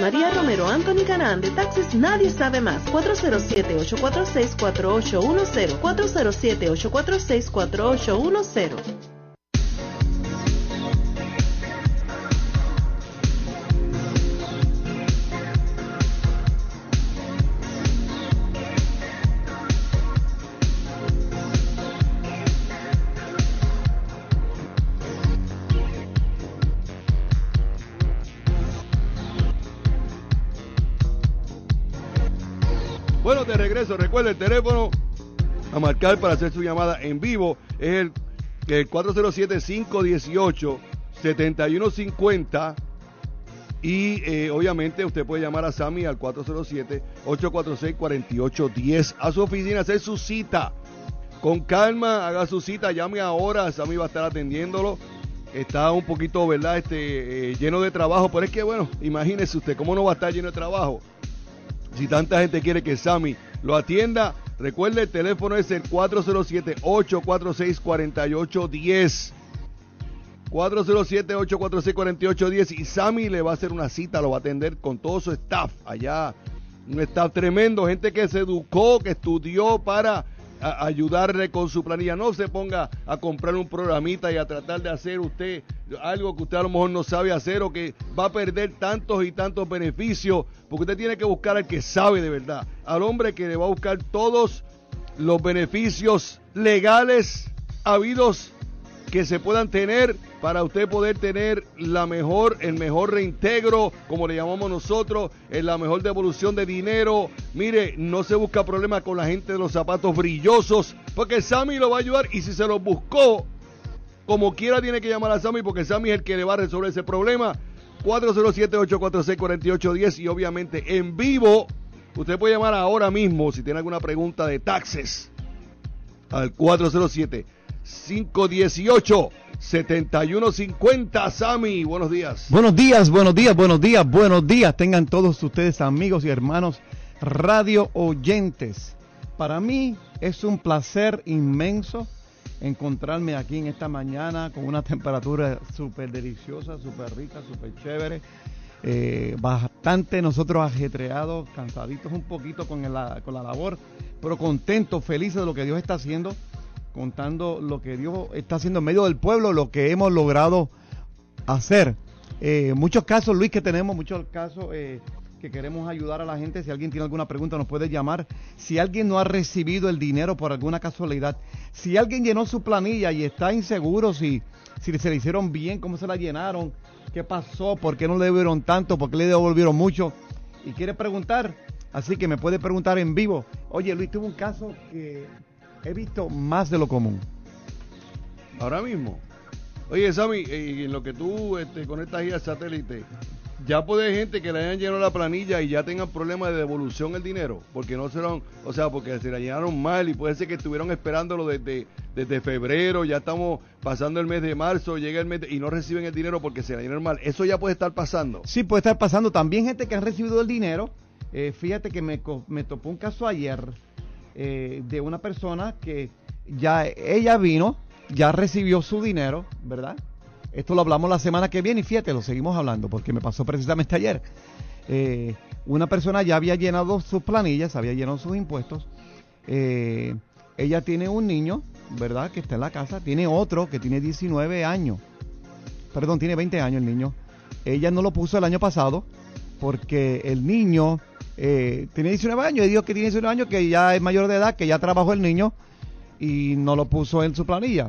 María Romero, Anthony Canán. De taxis nadie sabe más. 407-846-4810. 407-846-4810. Bueno, de regreso, recuerda el teléfono a marcar para hacer su llamada en vivo es el 407-518-7150 y obviamente usted puede llamar a Sammy al 407-846-4810 a su oficina, hacer su cita. Con calma, haga su cita, llame ahora, Sammy va a estar atendiéndolo. Está un poquito, ¿verdad? Lleno de trabajo, pero es que bueno, imagínese usted, ¿cómo no va a estar lleno de trabajo? Si tanta gente quiere que Sammy lo atienda, recuerde, el teléfono es el 407-846-4810. 407-846-4810 y Sammy le va a hacer una cita, lo va a atender con todo su staff allá. Un staff tremendo, gente que se educó, que estudió para ayudarle con su planilla. No se ponga a comprar un programita y a tratar de hacer usted algo que usted a lo mejor no sabe hacer o que va a perder tantos y tantos beneficios, porque usted tiene que buscar al que sabe de verdad, al hombre que le va a buscar todos los beneficios legales habidos que se puedan tener para usted poder tener el mejor reintegro, como le llamamos nosotros, la mejor devolución de dinero. Mire, no se busca problema con la gente de los zapatos brillosos, porque Sammy lo va a ayudar, y si se los buscó, como quiera tiene que llamar a Sammy, porque Sammy es el que le va a resolver ese problema. 407-846-4810 y obviamente en vivo. Usted puede llamar ahora mismo si tiene alguna pregunta de taxes al 407-518-7150. Sammy, buenos días. Buenos días. Tengan todos ustedes, amigos y hermanos radio oyentes. Para mí es un placer inmenso encontrarme aquí en esta mañana con una temperatura súper deliciosa, súper rica, súper chévere. Bastante nosotros ajetreados, cansaditos un poquito con la labor, pero contentos, felices de lo que Dios está haciendo, contando lo que Dios está haciendo en medio del pueblo, lo que hemos logrado hacer. Muchos casos, Luis, que tenemos, muchos casos que queremos ayudar a la gente. Si alguien tiene alguna pregunta nos puede llamar. Si alguien no ha recibido el dinero por alguna casualidad, si alguien llenó su planilla y está inseguro si se le hicieron bien, cómo se la llenaron, qué pasó, por qué no le devolvieron tanto, por qué le devolvieron mucho, y quiere preguntar, así que me puede preguntar en vivo. Oye, Luis, tuve un caso que he visto más de lo común. Ahora mismo. Oye, Sammy, en lo que tú conectas ahí al satélite, ya puede gente que le hayan llenado la planilla y ya tengan problemas de devolución del dinero, porque no se lo, o sea, porque se la llenaron mal, y puede ser que estuvieron esperándolo desde febrero, ya estamos pasando el mes de marzo, llega el mes y no reciben el dinero porque se la llenaron mal. Eso ya puede estar pasando. Sí, puede estar pasando. También gente que ha recibido el dinero. Fíjate que me topó un caso ayer de una persona que ya ella vino, ya recibió su dinero, ¿verdad? Esto lo hablamos la semana que viene y fíjate, lo seguimos hablando porque me pasó precisamente ayer. Una persona ya había llenado sus planillas, había llenado sus impuestos. Ella tiene un niño, ¿verdad?, que está en la casa. Tiene otro que tiene 19 años. Perdón, tiene 20 años el niño. Ella no lo puso el año pasado porque el niño tiene 19 años. Y dijo que tiene 19 años, que ya es mayor de edad, que ya trabajó el niño y no lo puso en su planilla.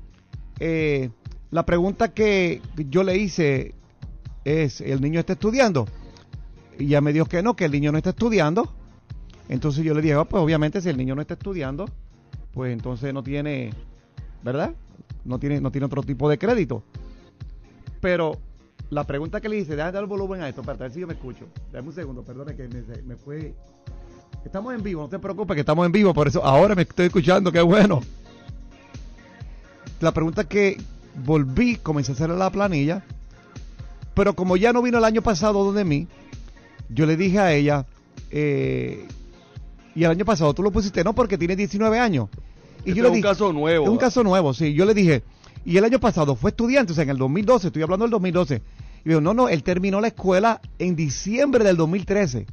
La pregunta que yo le hice es, ¿el niño está estudiando? Y ella me dijo que no, que el niño no está estudiando. Entonces yo le dije, pues obviamente si el niño no está estudiando, pues entonces no tiene, ¿verdad? No tiene otro tipo de crédito. Pero la pregunta que le hice, déjame dar el volumen a esto, para ver si yo me escucho. Dame un segundo, perdone que me fue. Estamos en vivo, no te preocupes que estamos en vivo, por eso ahora me estoy escuchando, qué bueno. La pregunta que volví, comencé a hacer la planilla, pero como ya no vino el año pasado donde mí, yo le dije a ella, y el año pasado tú lo pusiste, no, porque tiene 19 años. Y yo le dije, un caso nuevo. Es un caso nuevo, sí. Yo le dije, y el año pasado fue estudiante, o sea, en el 2012, estoy hablando del 2012, Y yo, no, él terminó la escuela en diciembre del 2013.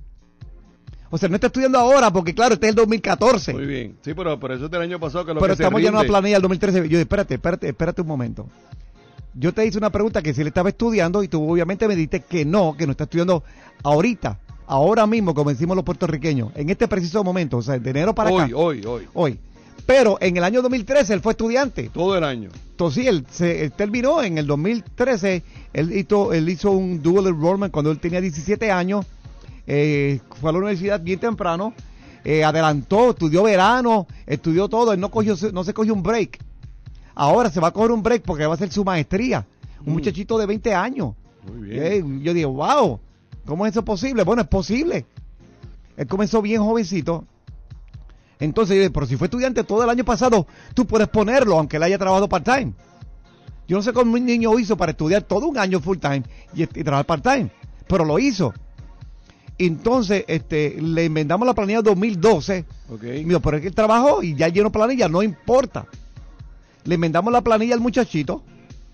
O sea, no está estudiando ahora porque, claro, este es el 2014. Muy bien. Sí, pero por eso es del año pasado que lo Pero que se estamos ya en una rinde. planilla del 2013. Yo dije, espérate un momento. Yo te hice una pregunta que si él estaba estudiando y tú obviamente me dijiste que no está estudiando ahorita, ahora mismo, como decimos los puertorriqueños, en este preciso momento, o sea, de enero para acá. Hoy. Pero en el año 2013 él fue estudiante. Todo el año. Entonces sí, él terminó en el 2013, él hizo un dual enrollment cuando él tenía 17 años, fue a la universidad bien temprano, adelantó, estudió verano, estudió todo, él no se cogió un break. Ahora se va a coger un break porque va a hacer su maestría. Un muchachito de 20 años. Muy bien. Yo digo, wow, ¿cómo es eso posible? Bueno, es posible. Él comenzó bien jovencito. Entonces yo dije, pero si fue estudiante todo el año pasado, tú puedes ponerlo, aunque él haya trabajado part-time. Yo no sé cómo un niño hizo para estudiar todo un año full-time y trabajar part-time, pero lo hizo. Entonces, le inventamos la planilla 2012. Okay. Mira, pero es que él trabajó y ya llenó planilla, no importa. Le inventamos la planilla al muchachito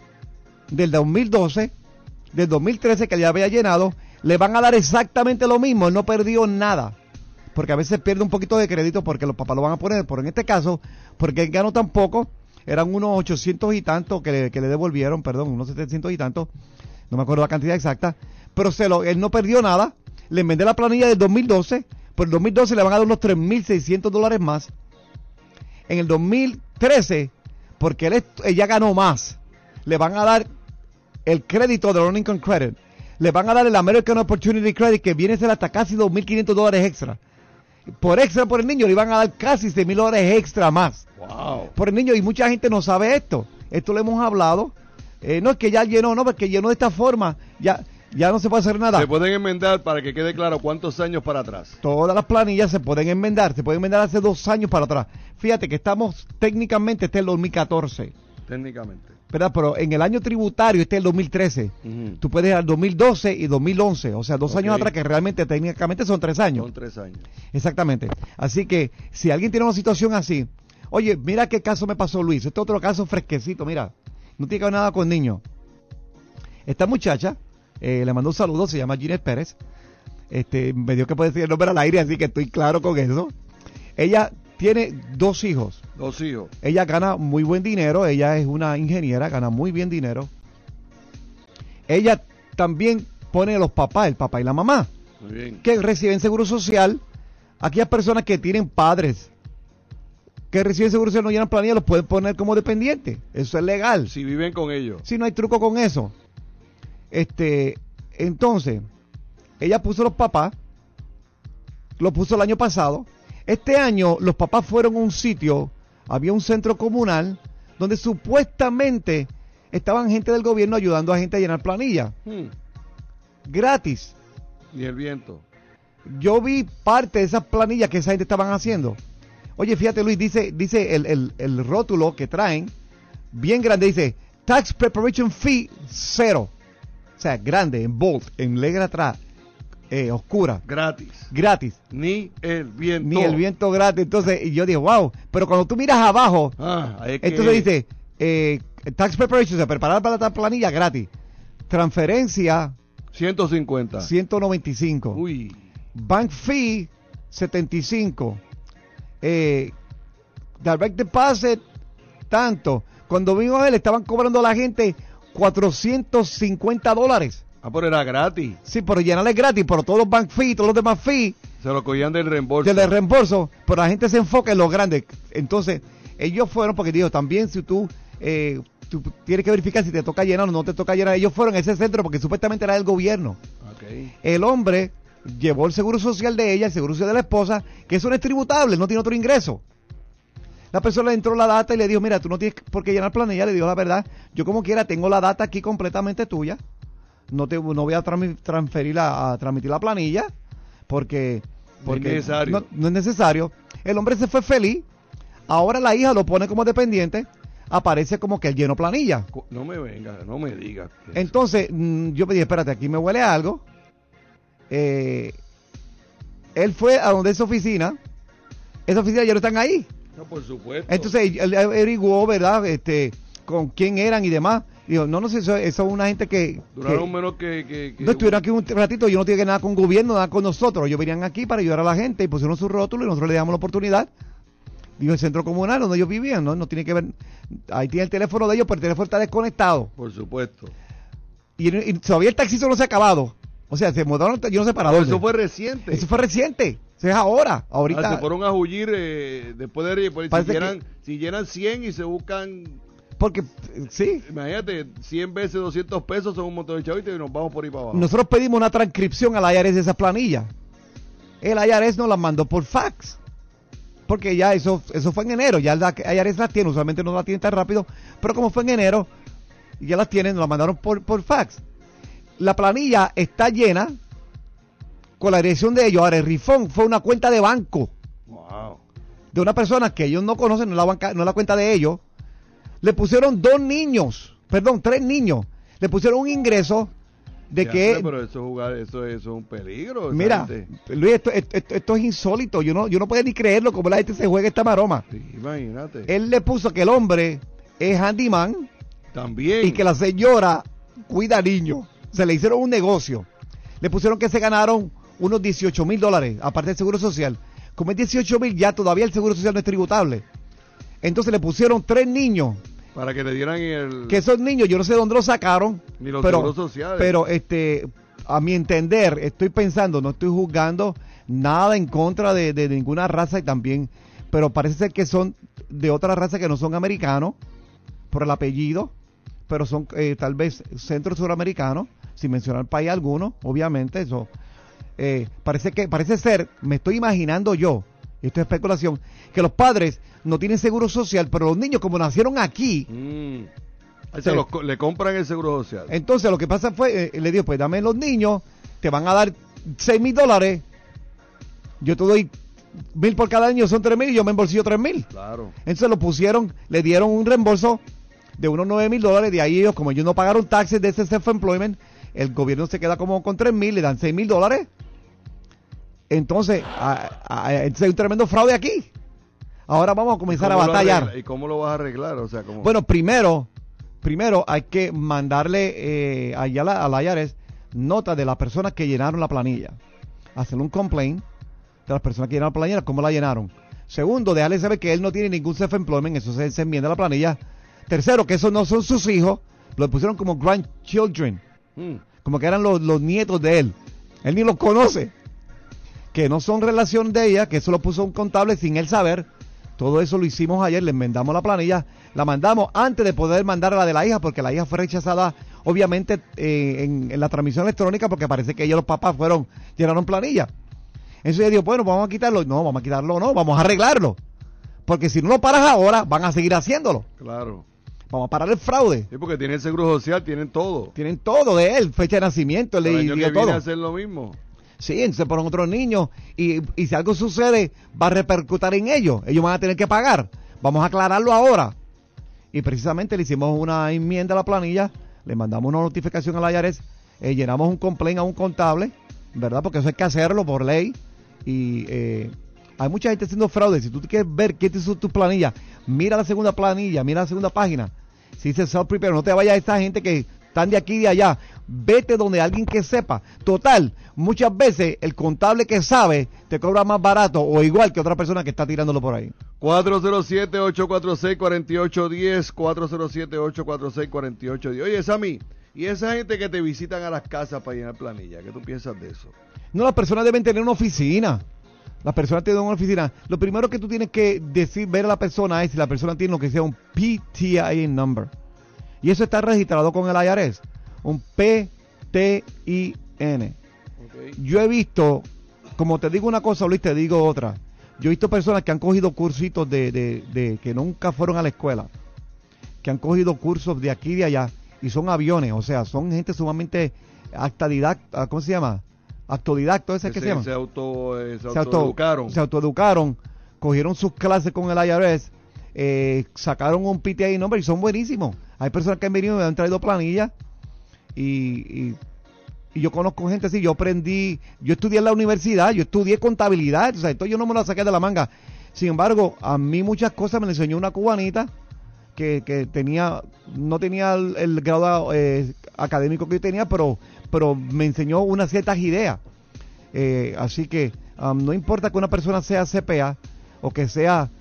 del 2012, del 2013 que ya había llenado, le van a dar exactamente lo mismo, él no perdió nada. Porque a veces pierde un poquito de crédito porque los papás lo van a poner, pero en este caso, porque él ganó tan poco, eran unos 800 y tanto que le devolvieron, perdón, unos 700 y tanto, no me acuerdo la cantidad exacta, pero él no perdió nada, le vendé la planilla del 2012, por el 2012 le van a dar unos $3,600 más, en el 2013, porque ella ganó más, le van a dar el crédito de Earned Income Credit, le van a dar el American Opportunity Credit que viene a ser hasta casi $2,500 extra. Por el niño le iban a dar casi $6,000 extra más. Wow. Por el niño, y mucha gente no sabe esto. Esto lo hemos hablado. No es que ya llenó, no, porque llenó de esta forma, ya no se puede hacer nada. Se pueden enmendar para que quede claro cuántos años para atrás. Todas las planillas se pueden enmendar hace 2 años para atrás. Fíjate que estamos técnicamente, este es el 2014. Técnicamente. ¿Verdad? Pero en el año tributario, este es el 2013. Tú puedes ir al 2012 y 2011, o sea, 2 años atrás, que realmente técnicamente son 3 años. Son 3 años. Exactamente. Así que, si alguien tiene una situación así, oye, mira qué caso me pasó Luis, este otro caso fresquecito, mira, no tiene que ver nada con niños. Esta muchacha, le mandó un saludo, se llama Ginette Pérez, me dio que puede decir el nombre al aire, así que estoy claro con eso. Ella tiene 2 hijos. 2 hijos. Ella gana muy buen dinero, ella es una ingeniera, gana muy bien dinero. Ella también pone a los papás, el papá y la mamá, Muy bien. que reciben seguro social. Aquellas personas que tienen padres que reciben seguro social no llenan planilla, los pueden poner como dependientes. Eso es legal. Si viven con ellos. Si no hay truco con eso. Entonces, ella puso los papás, lo puso el año pasado. Este año los papás fueron a un sitio, había un centro comunal, donde supuestamente estaban gente del gobierno ayudando a gente a llenar planilla. Gratis. Y el viento. Yo vi parte de esas planillas que esa gente estaban haciendo. Oye, fíjate Luis, dice el rótulo que traen, bien grande, dice, Tax Preparation Fee 0. O sea, grande, en bold, en letra atrás, oscura. Gratis. Ni el viento. Ni el viento gratis. Entonces, y yo dije, wow. Pero cuando tú miras abajo, entonces dice, Tax Preparation, o sea, preparar para la planilla gratis. Transferencia, 150. 195. Uy. Bank Fee, 75. Direct Deposit, tanto. Cuando vino a él, estaban cobrando a la gente $450. Pero era gratis. Sí, pero llenarle gratis, pero todos los bank fees, todos los demás fees, Se lo cogían del reembolso. del reembolso, pero la gente se enfoca en los grandes. Entonces, ellos fueron, porque digo, también si tú tienes que verificar si te toca llenar o no te toca llenar, ellos fueron a ese centro porque supuestamente era del gobierno. Okay. El hombre llevó el seguro social de ella, el seguro social de la esposa, que eso no es tributable, no tiene otro ingreso. La persona le entró la data y le dijo, mira, tú no tienes por qué llenar planilla. Le dijo la verdad, yo como quiera tengo la data aquí completamente tuya, no voy a transmitir la planilla porque no es necesario. No es necesario. El hombre se fue feliz, ahora la hija lo pone como dependiente, aparece como que él llenó planilla. No me venga, no me digas. Entonces, yo me dije, espérate, aquí me huele algo. Él fue a donde esa oficina ya no están ahí. No, por supuesto. Entonces él averiguó, ¿verdad? Con quién eran y demás. Digo, no sé, eso es una gente que... Duraron menos que no estuvieron aquí un ratito, yo no tiene nada con gobierno, nada con nosotros. Ellos venían aquí para ayudar a la gente y pusieron su rótulo y nosotros le damos la oportunidad. Digo, el centro comunal donde ellos vivían, ¿no? No tiene que ver... Ahí tiene el teléfono de ellos, pero el teléfono está desconectado. Por supuesto. Y todavía el taxista no se ha acabado. O sea, se mudaron, yo no sé para dónde. Eso fue reciente. Eso fue reciente. Eso es ahora. Ahorita. Se fueron a huir después de... Si llenan 100 y se buscan... Porque, sí. Imagínate, 100 veces 200 pesos son un montón de chavitos y nos vamos por ahí para abajo. Nosotros pedimos una transcripción al IRS de esa planilla. El IRS nos la mandó por fax. Porque ya eso fue en enero. Ya el IRS las tiene. Usualmente no la tiene tan rápido. Pero como fue en enero, ya las tienen, nos la mandaron por fax. La planilla está llena con la dirección de ellos. Ahora, el rifón fue una cuenta de banco. Wow. De una persona que ellos no conocen, no es la cuenta de ellos. Le pusieron 3 niños. Le pusieron un ingreso de ya, que... Pero eso es un peligro. Mira, Luis, esto es insólito. Yo no podía ni creerlo como la gente se juega esta maroma. Sí, imagínate. Él le puso que el hombre es handyman. También. Y que la señora cuida niños. Se le hicieron un negocio. Le pusieron que se ganaron unos $18,000, aparte del seguro social. Como es 18,000, ya todavía el seguro social no es tributable. Entonces le pusieron 3 niños. Para que le dieran el... Que esos niños, yo no sé dónde los sacaron. Ni los seguros sociales. Pero, a mi entender, estoy pensando, no estoy juzgando nada en contra de ninguna raza y también... Pero parece ser que son de otra raza que no son americanos, por el apellido, pero son tal vez centro-suramericanos, sin mencionar país alguno, obviamente, eso... parece ser, me estoy imaginando yo, esto es especulación, que los padres no tienen seguro social, pero los niños como nacieron aquí, le compran el seguro social. Entonces lo que pasa fue, le digo, pues dame los niños, te van a dar $6,000, yo te doy 1,000 por cada niño, son 3,000 y yo me embolsillo 3,000. Claro. Entonces lo pusieron, le dieron un reembolso de unos $9,000, de ahí ellos, como ellos no pagaron taxes de ese self-employment, el gobierno se queda como con 3,000, le dan $6,000. Entonces, es un tremendo fraude aquí. Ahora vamos a comenzar a batallar. ¿Y cómo lo vas a arreglar? O sea, ¿cómo? Bueno, primero hay que mandarle allá al IRS nota de las personas que llenaron la planilla. Hacerle un complaint de las personas que llenaron la planilla, cómo la llenaron. Segundo, dejarle saber que él no tiene ningún self-employment, eso se enmienda a la planilla. Tercero, que esos no son sus hijos, lo pusieron como grandchildren, como que eran los nietos de él. Él ni los conoce. Que no son relación de ella, que eso lo puso un contable sin él saber. Todo eso lo hicimos ayer, le enmendamos la planilla, la mandamos antes de poder mandar a la de la hija, porque la hija fue rechazada, obviamente, en la transmisión electrónica, porque parece que ellos, los papás, llenaron planilla. Entonces yo digo, bueno, vamos a quitarlo. No, vamos a quitarlo, no, vamos a arreglarlo. Porque si no lo paras ahora, van a seguir haciéndolo. Claro. Vamos a parar el fraude. Sí, porque tienen seguro social, tienen todo. Tienen todo de él, fecha de nacimiento, le digo todo. Viene a hacer lo mismo. Sí, entonces ponen otros niños y si algo sucede va a repercutir en ellos. Ellos van a tener que pagar. Vamos a aclararlo ahora. Y precisamente le hicimos una enmienda a la planilla, le mandamos una notificación a la IRS, llenamos un complaint a un contable, ¿verdad? Porque eso hay que hacerlo por ley. Y hay mucha gente haciendo fraude. Si tú quieres ver qué es tu planilla, mira la segunda planilla, mira la segunda página. Si dice self-prepare, no te vayas a esta gente que están de aquí y de allá. Vete donde alguien que sepa. Total, muchas veces el contable que sabe te cobra más barato o igual que otra persona que está tirándolo por ahí. 407-846-4810, 407-846-4810. Oye, Sammy, ¿y esa gente que te visitan a las casas para llenar planilla? ¿Qué tú piensas de eso? No, las personas deben tener una oficina. Las personas tienen una oficina. Lo primero que tú tienes que ver a la persona es si la persona tiene lo que sea un PTIN number. Y eso está registrado con el IRS. Un PTIN. Okay. Yo he visto, como te digo una cosa, Luis, te digo otra. Yo he visto personas que han cogido cursitos de que nunca fueron a la escuela, que han cogido cursos de aquí y de allá, y son aviones, o sea, son gente sumamente autodidacta, ¿cómo se llama? Autodidacto, ¿ese que se llama? Se autoeducaron. Se autoeducaron, cogieron sus clases con el IRS, sacaron un PTIN number y son buenísimos. Hay personas que han venido y me han traído planillas y yo conozco gente así. Yo estudié en la universidad, yo estudié contabilidad, o sea, esto yo no me lo saqué de la manga. Sin embargo, a mí muchas cosas me lo enseñó una cubanita que no tenía el grado académico que yo tenía, pero me enseñó unas ciertas ideas. Así que no importa que una persona sea CPA o que sea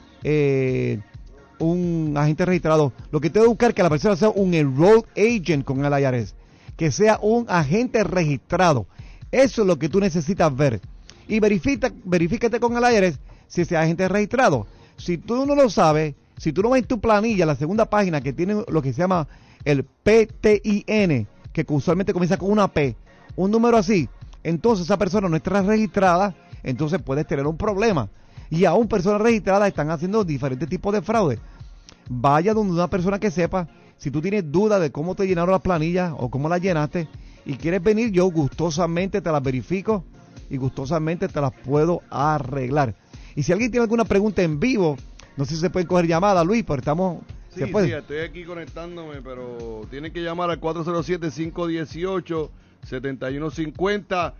un agente registrado, lo que tengo que buscar es que la persona sea un enrolled agent con el IRS, que sea un agente registrado. Eso es lo que tú necesitas ver. Y verifícate con el IRS si ese agente es registrado. Si tú no lo sabes, si tú no ves en tu planilla la segunda página que tiene lo que se llama el PTIN, que usualmente comienza con una P, un número así, entonces esa persona no está registrada, entonces puedes tener un problema. Y aún personas registradas están haciendo diferentes tipos de fraude. Vaya donde una persona que sepa. Si tú tienes duda de cómo te llenaron las planillas o cómo las llenaste y quieres venir, yo gustosamente te las verifico y gustosamente te las puedo arreglar. Y si alguien tiene alguna pregunta en vivo, no sé si se pueden coger llamadas, Luis, pero estamos... Sí, estoy aquí conectándome, pero tienen que llamar al 407-518-7150,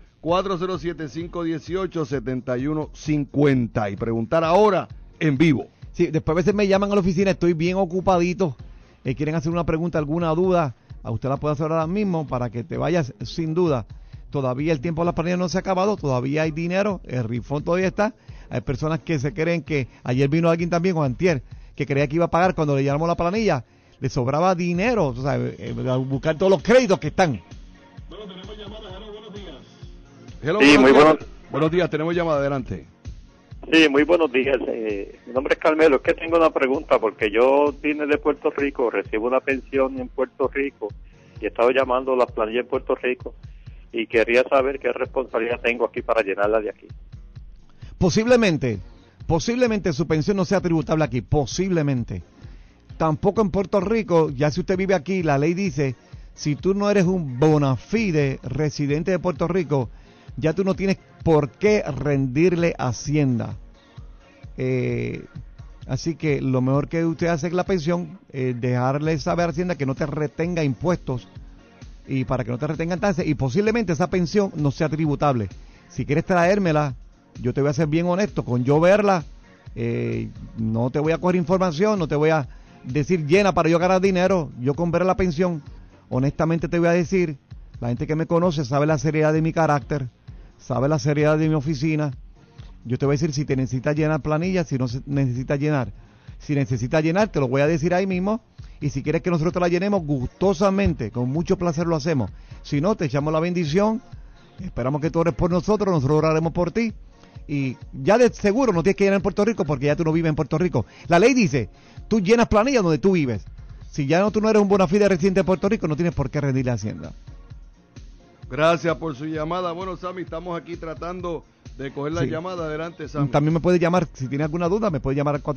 407-518-7150 y preguntar ahora en vivo. Sí, después a veces me llaman a la oficina, estoy bien ocupadito, quieren hacer una pregunta, alguna duda, a usted la puede hacer ahora mismo para que te vayas sin duda. Todavía el tiempo de la planilla no se ha acabado, todavía hay dinero, el rifón todavía está. Hay personas que se creen que, ayer vino alguien también, o antier, que creía que iba a pagar cuando le llenamos la planilla, le sobraba dinero, o sea, a buscar todos los créditos que están. Bueno, tenemos llamadas, buenos días. Sí, muy buenos. Buenos días, tenemos llamada, adelante. Sí, muy buenos días. Mi nombre es Carmelo. Es que tengo una pregunta porque yo vine de Puerto Rico, recibo una pensión en Puerto Rico y he estado llamando a las planillas en Puerto Rico y quería saber qué responsabilidad tengo aquí para llenarla de aquí. Posiblemente su pensión no sea tributable aquí, posiblemente. Tampoco en Puerto Rico, ya si usted vive aquí, la ley dice, si tú no eres un bona fide residente de Puerto Rico, ya tú no tienes por qué rendirle Hacienda. Así que lo mejor que usted hace es la pensión, dejarle saber a Hacienda que no te retenga impuestos y para que no te retengan tasas, y posiblemente esa pensión no sea tributable. Si quieres traérmela, yo te voy a ser bien honesto, con yo verla, no te voy a coger información, no te voy a decir llena para yo ganar dinero. Yo con ver la pensión, honestamente te voy a decir, la gente que me conoce sabe la seriedad de mi carácter, sabe la seriedad de mi oficina. Yo te voy a decir si te necesitas llenar planillas, si no necesitas llenar. Si necesitas llenar, te lo voy a decir ahí mismo. Y si quieres que nosotros te la llenemos, gustosamente, con mucho placer lo hacemos. Si no, te echamos la bendición, esperamos que tú ores por nosotros, nosotros oraremos por ti. Y ya de seguro no tienes que llenar en Puerto Rico porque ya tú no vives en Puerto Rico. La ley dice, tú llenas planillas donde tú vives. Si ya no, tú no eres un bona fide residente de Puerto Rico, no tienes por qué rendirle a Hacienda. Gracias por su llamada. Bueno, Sammy, estamos aquí tratando de coger la llamada. Adelante, Sammy. También me puede llamar, si tiene alguna duda, me puede llamar al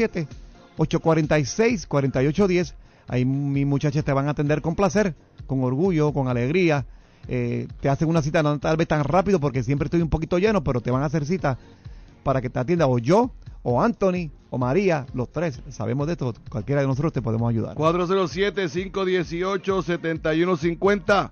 407-846-4810. Ahí mis muchachas te van a atender con placer, con orgullo, con alegría. Te hacen una cita, no tal vez tan rápido porque siempre estoy un poquito lleno, pero te van a hacer cita para que te atienda o yo, o Anthony, o María, los tres. Sabemos de esto, cualquiera de nosotros te podemos ayudar. 407-518-7150.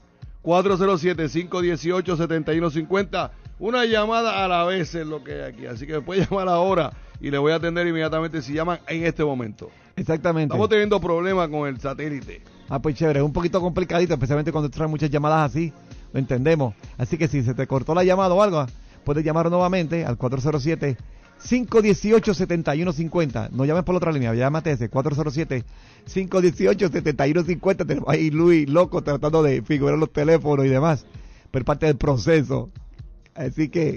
407-518-7150. Una llamada a la vez es lo que hay aquí. Así que me puede llamar ahora y le voy a atender inmediatamente si llaman en este momento. Exactamente. Estamos teniendo problemas con el satélite. Pues chévere, es un poquito complicadito, especialmente cuando traen muchas llamadas así, lo entendemos. Así que si se te cortó la llamada o algo, puedes llamar nuevamente al 407-518-7150. No llames por la otra línea, llámate ese, 407-518-7150. Tenemos ahí Luis loco tratando de figurar los teléfonos y demás, pero parte del proceso. Así que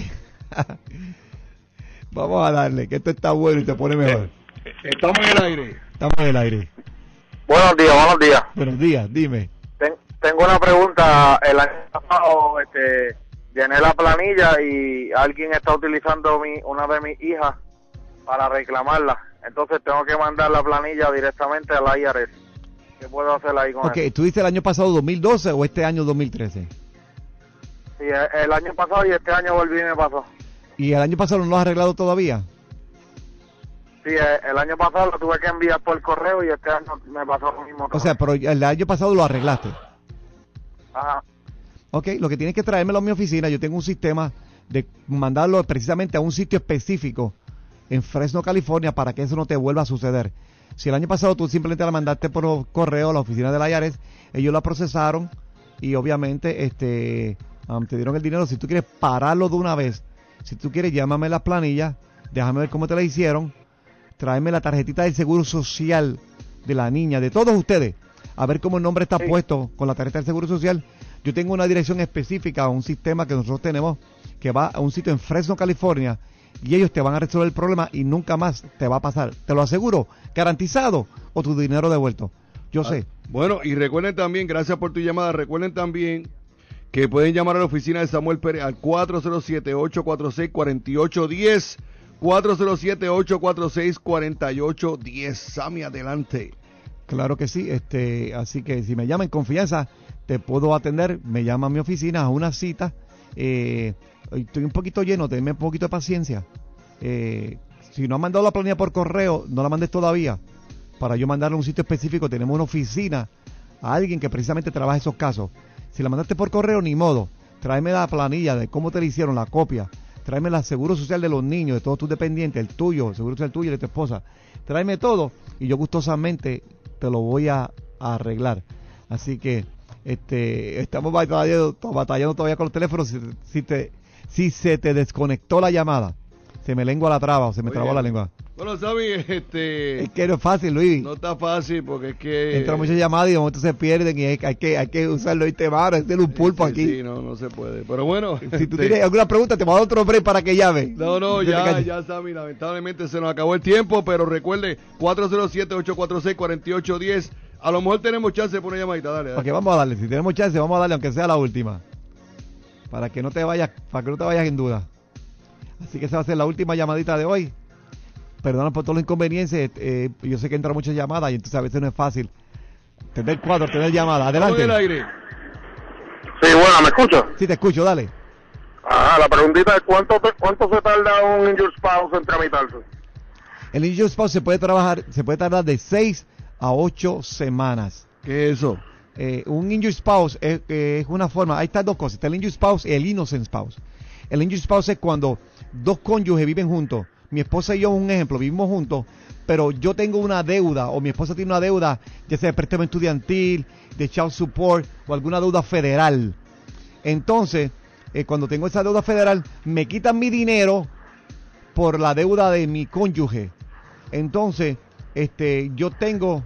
vamos a darle, que esto está bueno y se pone mejor. Estamos en el aire. Estamos en el aire. Buenos días, buenos días. Buenos días, dime. Tengo una pregunta. El año pasado llené la planilla y alguien está utilizando una de mis hijas para reclamarla. Entonces tengo que mandar la planilla directamente al IRS. ¿Qué puedo hacer ahí con eso? ¿Tú dices el año pasado 2012 o este año 2013? Sí, el año pasado y este año volví y me pasó. ¿Y el año pasado no lo has arreglado todavía? Sí, el año pasado lo tuve que enviar por correo y este año me pasó lo mismo. O sea, pero el año pasado lo arreglaste. Ajá. Ok, lo que tienes que traérmelo a mi oficina. Yo tengo un sistema de mandarlo precisamente a un sitio específico en Fresno, California, para que eso no te vuelva a suceder. Si el año pasado tú simplemente la mandaste por correo a la oficina del IRS, ellos la procesaron y obviamente te dieron el dinero. Si tú quieres pararlo de una vez, si tú quieres, llámame las planillas, déjame ver cómo te la hicieron, tráeme la tarjetita del Seguro Social de la niña, de todos ustedes, a ver cómo el nombre está puesto con la tarjeta del Seguro Social. Yo tengo una dirección específica, un sistema que nosotros tenemos, que va a un sitio en Fresno, California, y ellos te van a resolver el problema y nunca más te va a pasar. Te lo aseguro, garantizado, o tu dinero devuelto. Yo sé. Bueno, y recuerden también, gracias por tu llamada, recuerden también que pueden llamar a la oficina de Samuel Pérez al 407-846-4810, 407-846-4810. Sammy, adelante. Claro que sí, así que si me llaman en confianza, te puedo atender, me llama a mi oficina a una cita. Estoy un poquito lleno, tenme un poquito de paciencia. Si no han mandado la planilla por correo, no la mandes todavía, para yo mandarle a un sitio específico. Tenemos una oficina, a alguien que precisamente trabaja esos casos. Si la mandaste por correo, ni modo, tráeme la planilla de cómo te la hicieron, la copia, tráeme la seguro social de los niños, de todos tus dependientes, el tuyo, el seguro social tuyo y de tu esposa, tráeme todo y yo gustosamente te lo voy a arreglar. Así que estamos batallando todavía con los teléfonos. Si se te desconectó la llamada, se me lengua la traba o se me trabó la lengua. Bueno, Sammy, es que no es fácil, Luis. No está fácil porque es que entran muchas llamadas y de momento se pierden y hay que usarlo y te mano, es un pulpo aquí. Sí, no se puede. Pero bueno, si tú tienes alguna pregunta, te voy a dar otro break para que llame. No, ya Sammy, lamentablemente se nos acabó el tiempo, pero recuerde 407-846-4810. A lo mejor tenemos chance por una llamadita, dale. Ok, vamos a darle, si tenemos chance, vamos a darle aunque sea la última. Para que no te vayas en duda. Así que esa va a ser la última llamadita de hoy. Perdona por todos los inconvenientes. Yo sé que entran muchas llamadas y entonces a veces no es fácil tener cuadro, tener llamadas. Adelante. En el aire. Sí, bueno, ¿me escuchas? Sí, te escucho, dale. La preguntita es ¿cuánto se tarda un injured spouse en tramitarse? El injured spouse se puede tardar de 6 a 8 semanas. ¿Qué es eso? Un injured spouse es una forma, hay estas dos cosas, está el injured spouse y el innocent spouse. El injured spouse es cuando dos cónyuges viven juntos. Mi esposa y yo, un ejemplo, vivimos juntos, pero yo tengo una deuda, o mi esposa tiene una deuda, ya sea de préstamo estudiantil, de child support, o alguna deuda federal. Entonces, cuando tengo esa deuda federal, me quitan mi dinero por la deuda de mi cónyuge. Entonces, yo tengo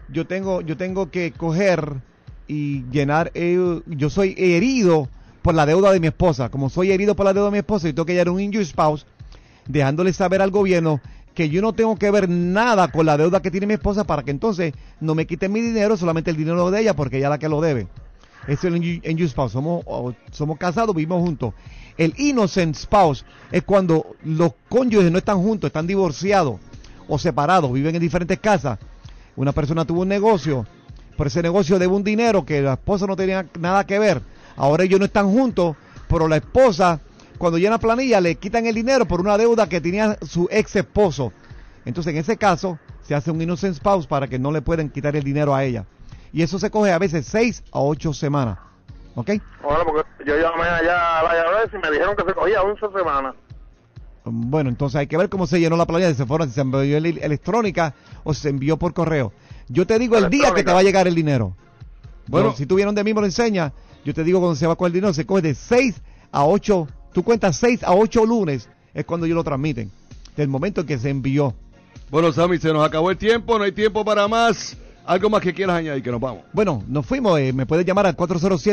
que coger y llenar, yo soy herido por la deuda de mi esposa. Como soy herido por la deuda de mi esposa, yo tengo que llevar un injured spouse, dejándole saber al gobierno que yo no tengo que ver nada con la deuda que tiene mi esposa para que entonces no me quiten mi dinero, solamente el dinero de ella, porque ella es la que lo debe. Ese es el injured spouse. Somos casados, vivimos juntos. El innocent spouse es cuando los cónyuges no están juntos, están divorciados o separados, viven en diferentes casas. Una persona tuvo un negocio, por ese negocio debe un dinero que la esposa no tenía nada que ver. Ahora ellos no están juntos, pero la esposa, cuando llena planilla, le quitan el dinero por una deuda que tenía su ex esposo. Entonces, en ese caso, se hace un innocent spouse para que no le puedan quitar el dinero a ella. Y eso se coge a veces 6 a 8 semanas. ¿Ok? Bueno, porque yo llamé allá a la IRS y me dijeron que se cogía 11 semanas. Bueno, entonces hay que ver cómo se llenó la planilla, si se envió electrónica o se envió por correo. Yo te digo el día que te va a llegar el dinero. Bueno, si tú vienes de mí me lo enseña, yo te digo cuando se va con el dinero, se coge de 6 a 8, tú cuentas 6 a 8 lunes, es cuando ellos lo transmiten, del momento en que se envió. Bueno, Sammy, se nos acabó el tiempo, no hay tiempo para más. ¿Algo más que quieras añadir, que nos vamos? Bueno, nos fuimos, me puedes llamar al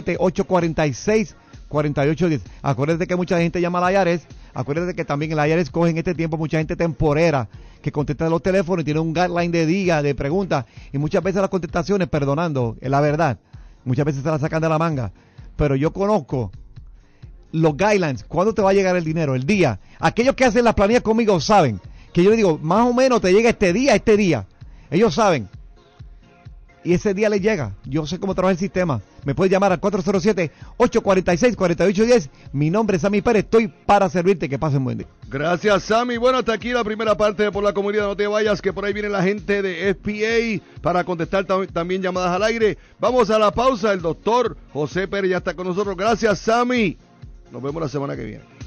407-846-4810. Acuérdate que mucha gente llama a la IRS, acuérdate que también en la IRS cogen este tiempo mucha gente temporera que contesta los teléfonos y tiene un guideline de día, de preguntas, y muchas veces las contestaciones, perdonando, es la verdad, muchas veces se las sacan de la manga, pero yo conozco los guidelines, ¿cuándo te va a llegar el dinero? El día. Aquellos que hacen las planillas conmigo saben que yo les digo, más o menos te llega este día. Ellos saben. Y ese día les llega. Yo sé cómo trabaja el sistema. Me puedes llamar al 407-846-4810. Mi nombre es Sammy Pérez. Estoy para servirte. Que pasen buen día. Gracias, Sammy. Bueno, hasta aquí la primera parte de Por la Comunidad. No te vayas, que por ahí viene la gente de FPA para contestar también llamadas al aire. Vamos a la pausa. El doctor José Pérez ya está con nosotros. Gracias, Sammy. Nos vemos la semana que viene.